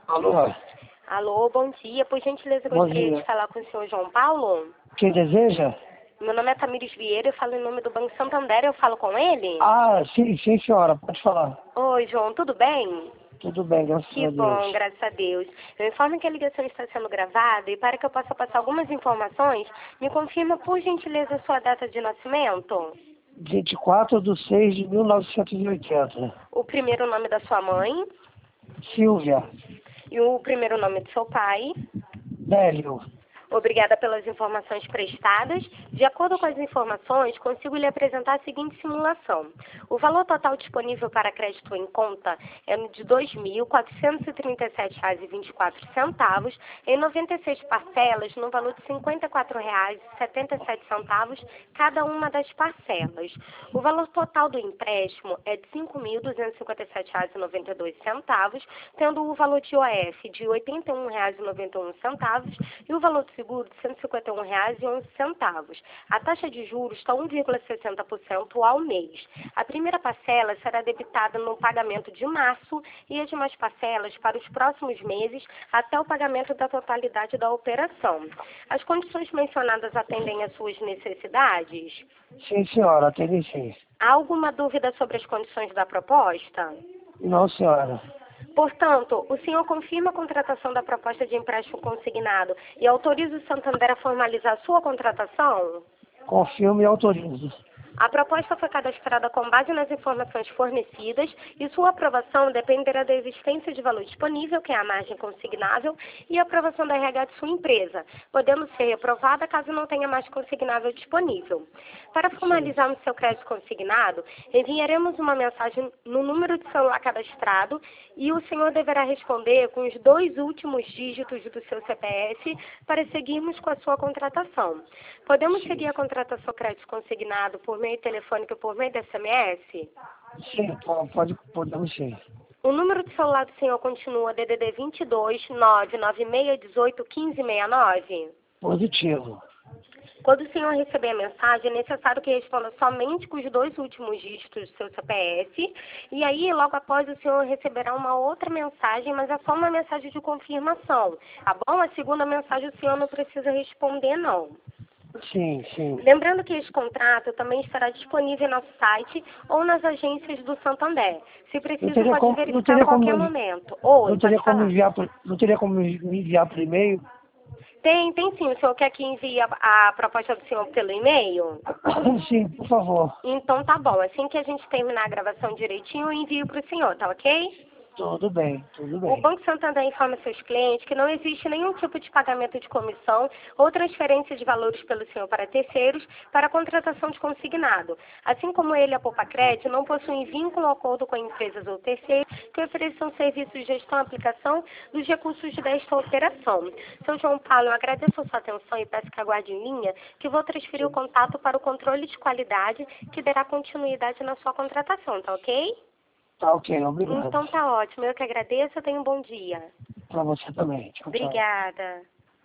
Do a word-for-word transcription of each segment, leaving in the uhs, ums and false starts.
Alô? Alô, bom dia. Por gentileza, eu Bom gostaria dia. de falar com o senhor João Paulo. Quem deseja? Meu nome é Tamires Vieira, eu falo em nome do Banco Santander, eu falo com ele? Ah, sim, sim, senhora, pode falar. Oi, João, tudo bem? Tudo bem, graças Que a bom, Deus. graças a Deus. Eu informo que a ligação está sendo gravada e para que eu possa passar algumas informações, me confirma, por gentileza, a sua data de nascimento. vinte e quatro de seis de mil novecentos e oitenta. O primeiro nome da sua mãe Silvia. e o primeiro nome do seu pai. Délio. Obrigada pelas informações prestadas. De acordo com as informações, consigo lhe apresentar a seguinte simulação. O valor total disponível para crédito em conta é de dois mil quatrocentos e trinta e sete reais e vinte e quatro centavos, em noventa e seis parcelas, no valor de cinquenta e quatro reais e setenta e sete centavos cada uma das parcelas. O valor total do empréstimo é de cinco mil duzentos e cinquenta e sete reais e noventa e dois centavos, tendo o valor de O F de oitenta e um reais e noventa e um centavos e o valor do seguro de cento e cinquenta e um reais e onze centavos. A taxa de juros está um vírgula sessenta por cento ao mês. A primeira parcela será debitada no pagamento de março e as demais parcelas para os próximos meses até o pagamento da totalidade da operação. As condições mencionadas atendem às suas necessidades? Sim, senhora, atende sim. Há alguma dúvida sobre as condições da proposta? Não, senhora. Portanto, o senhor confirma a contratação da proposta de empréstimo consignado e autoriza o Santander a formalizar sua contratação? Confirmo e autorizo. A proposta foi cadastrada com base nas informações fornecidas e sua aprovação dependerá da existência de valor disponível, que é a margem consignável, e a aprovação da R H de sua empresa, podendo ser reprovada caso não tenha margem consignável disponível. Para formalizarmos seu crédito consignado, enviaremos uma mensagem no número de celular cadastrado e o senhor deverá responder com os dois últimos dígitos do seu C P F para seguirmos com a sua contratação. Podemos seguir a contratação crédito consignado por meio telefônico e por meio de S M S? Sim, po- pode, podemos sim. O número de celular do senhor continua D D D vinte e dois, nove nove seis um oito, um cinco seis nove? Positivo. Quando o senhor receber a mensagem, é necessário que responda somente com os dois últimos dígitos do seu C P F. E aí, logo após, o senhor receberá uma outra mensagem, mas é só uma mensagem de confirmação, tá bom? A segunda mensagem o senhor não precisa responder, não. Sim, sim. Lembrando que esse contrato também estará disponível em nosso site ou nas agências do Santander. Se Não precisa, teria pode como, não verificar a teria como, qualquer envi- momento. Oi, não pode teria como falar. enviar, por- não teria como me enviar por e-mail? Tem, tem sim. O senhor quer que envie a, a proposta do senhor pelo e-mail? Sim, por favor. Então tá bom. Assim que a gente terminar a gravação direitinho, eu envio para o senhor, tá ok? Tudo bem, tudo O bem. Banco Santander informa seus clientes que não existe nenhum tipo de pagamento de comissão ou transferência de valores pelo senhor para terceiros para a contratação de consignado. Assim como ele, a Poupa Crédito, não possui vínculo ou acordo com empresas ou terceiros que ofereçam serviços de gestão e aplicação dos recursos desta operação. Seu João Paulo, eu agradeço a sua atenção e peço que aguarde em linha que vou transferir o contato para o controle de qualidade que dará continuidade na sua contratação, tá ok? Tá ok, obrigado. Então tá ótimo. Eu que agradeço. Tenha um bom dia. Pra você também. Tchau, tchau. Obrigada.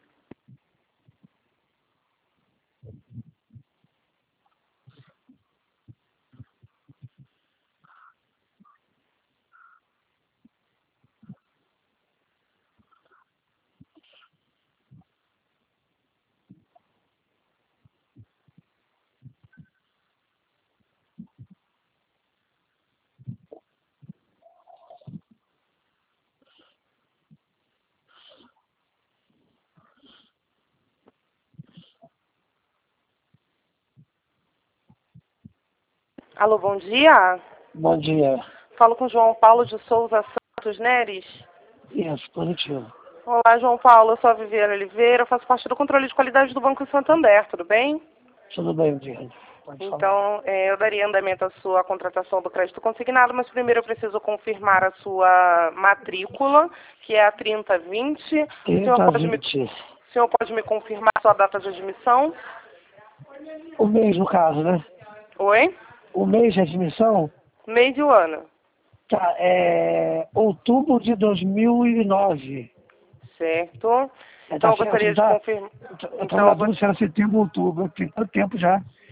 Alô, bom dia. Bom dia. Falo com João Paulo de Souza Santos Neres. Isso, positivo. Olá, João Paulo. Eu sou a Viviane Oliveira. Eu faço parte do controle de qualidade do Banco Santander. Tudo bem? Tudo bem, Viviane. Pode falar. Então, é, eu daria andamento à sua contratação do crédito consignado, mas primeiro eu preciso confirmar a sua matrícula, que é a trinta vinte. O senhor trinta, pode me, vinte. o senhor pode me confirmar a sua data de admissão? O mês, no caso, né? Oi? O mês de admissão Mês e o ano. tá, é outubro de dois mil e nove. Certo. É, Então, tá eu gostaria certo, de tá? confirmar. Eu tô, eu tô Então, na eu dúvida se era setembro ou outubro. Tem tanto tempo já.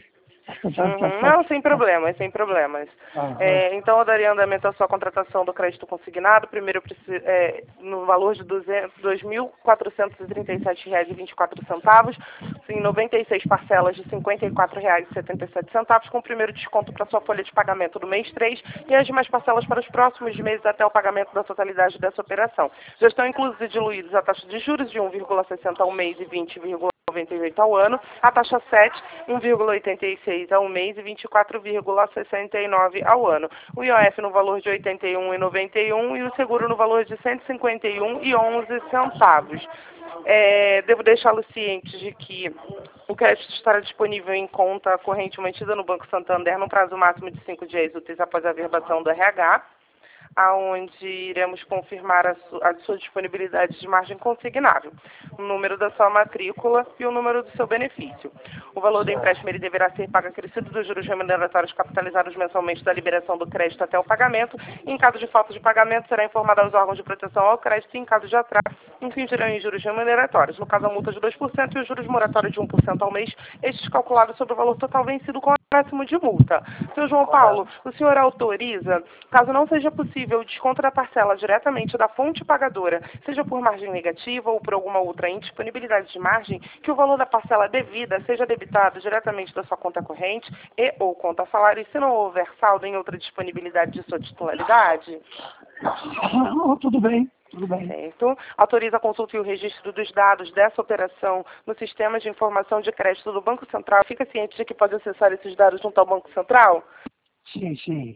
Uhum. Não, sem problemas, sem problemas. Uhum. É, então, eu daria andamento à sua contratação do crédito consignado, primeiro preciso, é, no valor de dois mil quatrocentos e trinta e sete reais e vinte e quatro centavos, em noventa e seis parcelas de cinquenta e quatro reais e setenta e sete centavos, com o primeiro desconto para sua folha de pagamento do mês três e as demais parcelas para os próximos meses até o pagamento da totalidade dessa operação. Já estão inclusos e diluídos a taxa de juros de um vírgula sessenta ao mês e vinte vírgula noventa e oito ao ano, a taxa sete, um vírgula oitenta e seis ao mês e vinte e quatro vírgula sessenta e nove ao ano. O I O F no valor de oitenta e um vírgula noventa e um e o seguro no valor de cento e cinquenta e um vírgula onze centavos. É, devo deixá-los cientes de que o crédito estará disponível em conta corrente mantida no Banco Santander no prazo máximo de cinco dias úteis após a averbação do R H, aonde iremos confirmar a, su a sua disponibilidade de margem consignável, o número da sua matrícula e o número do seu benefício. O valor do empréstimo ele deverá ser pago acrescido dos juros remuneratórios capitalizados mensalmente da liberação do crédito até o pagamento. Em caso de falta de pagamento, será informado aos órgãos de proteção ao crédito e, em caso de atraso, incidirão em juros remuneratórios. No caso, a multa de dois por cento e os juros moratórios de um por cento ao mês, estes calculados sobre o valor total vencido com máximo de multa. Senhor João Paulo, o senhor autoriza, caso não seja possível o desconto da parcela diretamente da fonte pagadora, seja por margem negativa ou por alguma outra indisponibilidade de margem, que o valor da parcela devida seja debitado diretamente da sua conta corrente e ou conta salário, e se não houver saldo em outra disponibilidade de sua titularidade? Não, tudo bem. Tudo bem. Certo. Autoriza a consulta e o registro dos dados dessa operação no sistema de informação de crédito do Banco Central. Fica ciente de que pode acessar esses dados junto ao Banco Central? Sim, sim.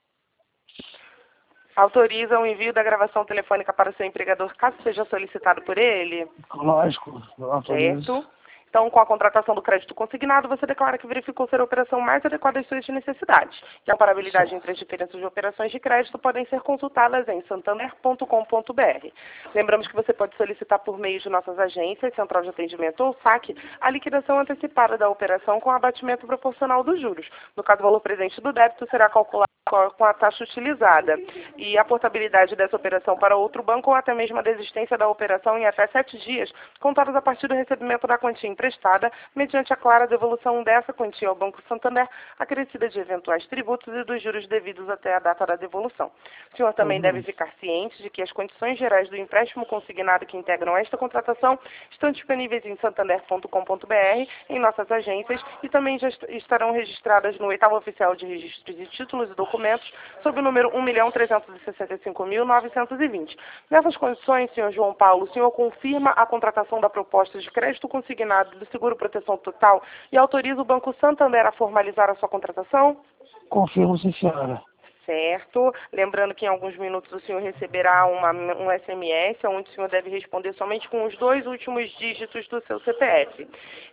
Autoriza o envio da gravação telefônica para o seu empregador, caso seja solicitado por ele? Lógico, autorizo. Certo. Então, com a contratação do crédito consignado, você declara que verificou ser a operação mais adequada às suas necessidades. E a comparabilidade entre as diferenças de operações de crédito podem ser consultadas em santander ponto com ponto br. Lembramos que você pode solicitar por meio de nossas agências, Central de Atendimento ou saque, a liquidação antecipada da operação com abatimento proporcional dos juros. No caso, o valor presente do débito será calculado com a taxa utilizada. E a portabilidade dessa operação para outro banco ou até mesmo a desistência da operação em até sete dias, contados a partir do recebimento da quantia emprestada, mediante a clara devolução dessa quantia ao Banco Santander, acrescida de eventuais tributos e dos juros devidos até a data da devolução. O senhor também uhum. deve ficar ciente de que as condições gerais do empréstimo consignado que integram esta contratação estão disponíveis em santander ponto com ponto br, em nossas agências, e também já estarão registradas no oitavo oficial de registros de títulos e documentos, sob o número um milhão trezentos e sessenta e cinco mil novecentos e vinte. Nessas condições, senhor João Paulo, o senhor confirma a contratação da proposta de crédito consignado do Seguro Proteção Total e autoriza o Banco Santander a formalizar a sua contratação? Confirmo, sim, senhora. Certo. Lembrando que em alguns minutos o senhor receberá uma, um S M S, onde o senhor deve responder somente com os dois últimos dígitos do seu C P F.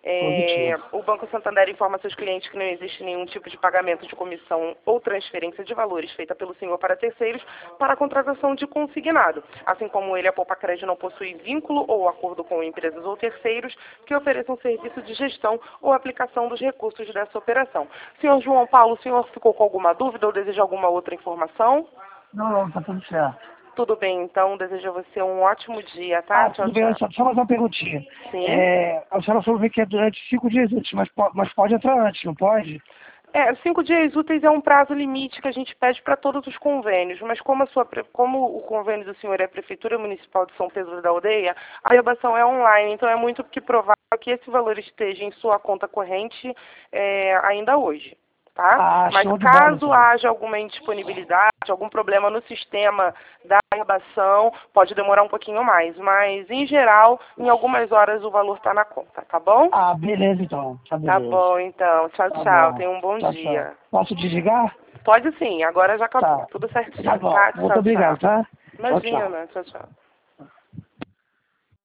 É, o Banco Santander informa seus clientes que não existe nenhum tipo de pagamento de comissão ou transferência de valores feita pelo senhor para terceiros para a contratação de consignado. Assim como ele, a Poupa Crédito não possui vínculo ou acordo com empresas ou terceiros que ofereçam serviço de gestão ou aplicação dos recursos dessa operação. Senhor João Paulo, o senhor ficou com alguma dúvida ou deseja alguma outra informação? Não, não, tá tudo certo. Tudo bem, então, desejo a você um ótimo dia, tá? Ah, tchau, tudo bem, tchau. só, só mais uma perguntinha. Sim. É, a senhora falou que é durante cinco dias úteis, mas, mas pode entrar antes, não pode? É, cinco dias úteis é um prazo limite que a gente pede para todos os convênios, mas como, a sua, como o convênio do senhor é a Prefeitura Municipal de São Pedro da Aldeia, a averbação é online, então é muito que provável que esse valor esteja em sua conta corrente é, ainda hoje. Tá? Ah, mas caso bola, haja alguma indisponibilidade, algum problema no sistema da averbação, pode demorar um pouquinho mais. Mas, em geral, em algumas horas o valor está na conta, tá bom? Ah, beleza então. Tá, beleza. Tá bom, então. Tchau, tá tchau. Bom. Tenha um bom tchau, dia. Tchau. Posso desligar? Pode sim, agora já acabou. Tá. Tudo certinho. Tá bom. Tá? Muito Tchau, obrigado, tchau. tá? Imagina, tchau, tchau.